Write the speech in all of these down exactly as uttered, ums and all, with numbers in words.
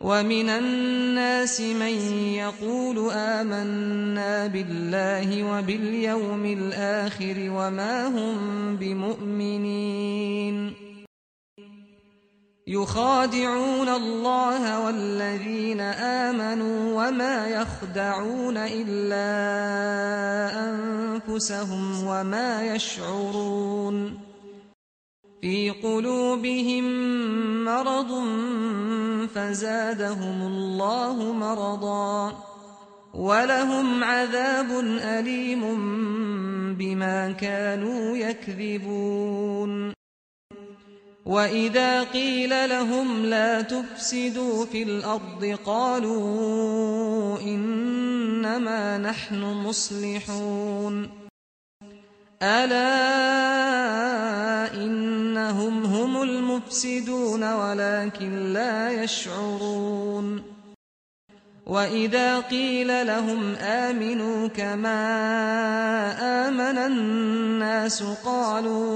ومن الناس من يقول آمنا بالله وباليوم الآخر وما هم بمؤمنين يخادعون الله والذين آمنوا وما يخدعون إلا أنفسهم وما يشعرون في قلوبهم مرض فزادهم الله مرضا ولهم عذاب أليم بما كانوا يكذبون وإذا قيل لهم لا تفسدوا في الأرض قالوا إنما نحن مصلحون ألا إنهم هم المفسدون ولكن لا يشعرون وإذا قيل لهم آمنوا كما آمن الناس قالوا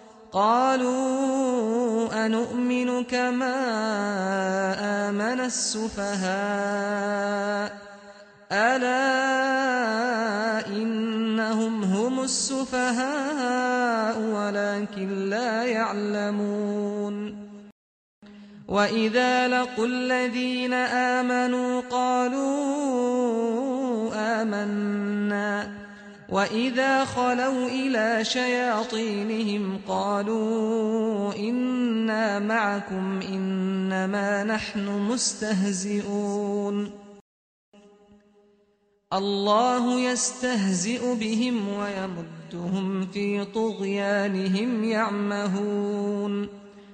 قالوا أنؤمن كما آمن السفهاء ألا إنهم هم السفهاء ولكن لا يعلمون وإذا لقوا الذين آمنوا قالوا آمنا وإذا خلوا إلى شياطينهم قالوا إنا معكم إنما نحن مستهزئون الله يستهزئ بهم ويمدهم في طغيانهم يعمهون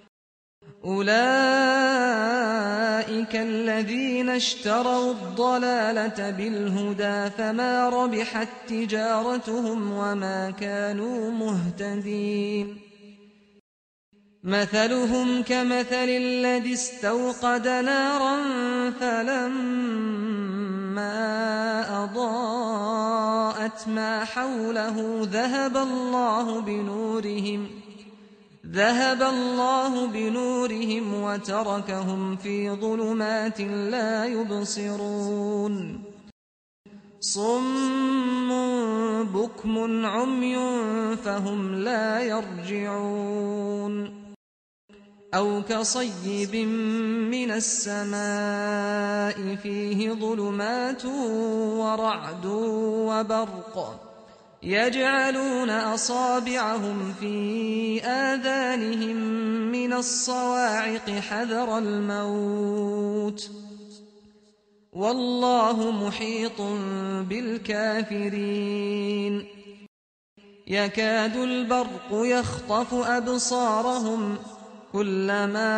أولئك الذين اشتروا الضلالة بالهدى فما ربحت تجارتهم وما كانوا مهتدين مثلهم كمثل الذي استوقد نارا فلما أضاءت ما حوله ذهب الله بنورهم ذهب الله بنورهم وتركهم في ظلمات لا يبصرون صم بكم عمي فهم لا يرجعون أو كصيب من السماء فيه ظلمات ورعد وبرق يجعلون أصابعهم في آذانهم من الصواعق حذر الموت والله محيط بالكافرين يكاد البرق يخطف أبصارهم كلما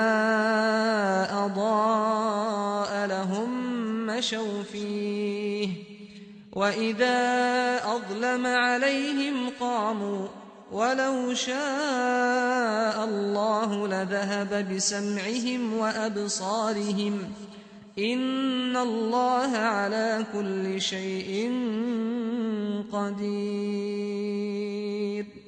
أضاء لهم مشوا فيه وإذا أظلم عليهم قاموا ولو شاء الله لذهب بسمعهم وأبصارهم إن الله على كل شيء قدير